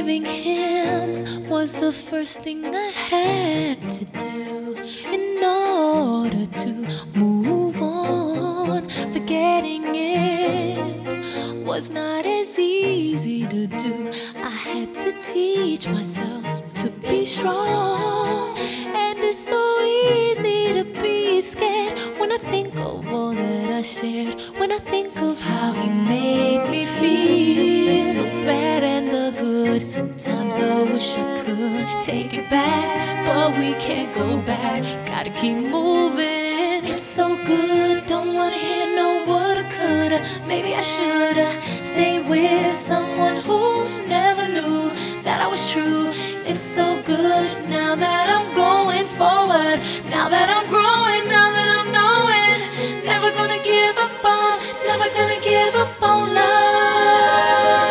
Leaving him was the first thing I had to do in order to move on. Forgetting it was not as easy to do. I had to teach myself to be strong, and it's so easy to be scared when I think of all that I shared, when I think of how he made me feel, the bad and the good. Sometimes I wish I could take it back, but we can't go back. Gotta keep moving. It's so good, don't wanna hear no woulda, coulda. Maybe I shoulda stayed with someone who never knew that I was true. It's so good now that I'm going forward, now that I'm growing, now that I'm knowing. Never gonna give up on, never gonna give up on love.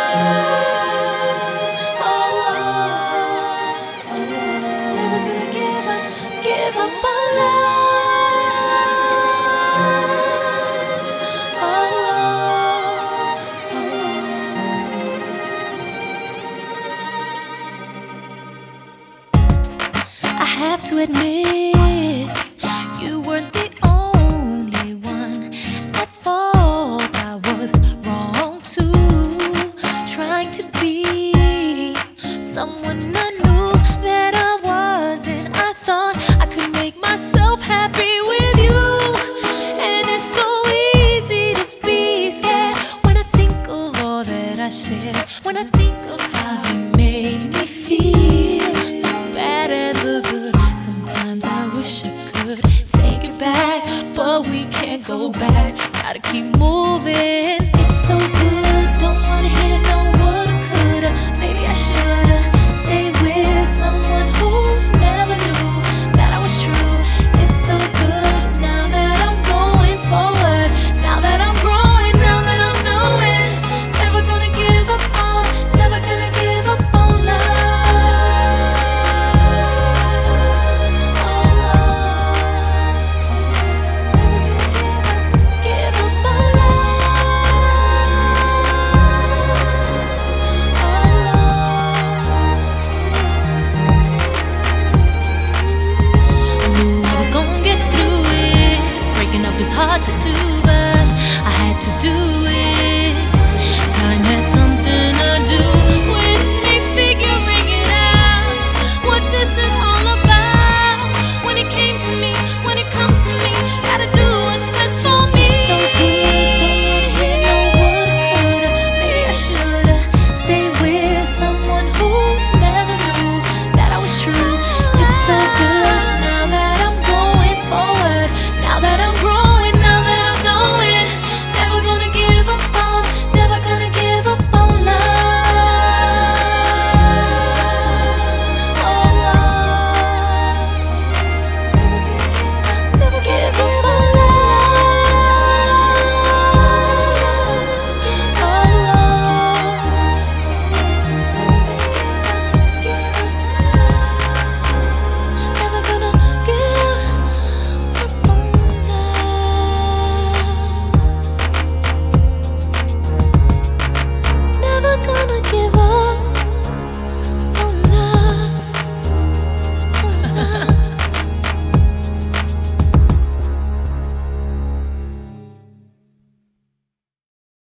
Never gonna give up on love. I have to admit, you weren't the only one at fault. I was wrong too, trying to be someone I knew that I wasn't. I thought I could make myself happy with you, and it's so easy to be scared when I think of all that I shared, when I think of how you made me feel, the bad and the good. Sometimes I wish I could take it back, but we can't go back. Gotta keep moving.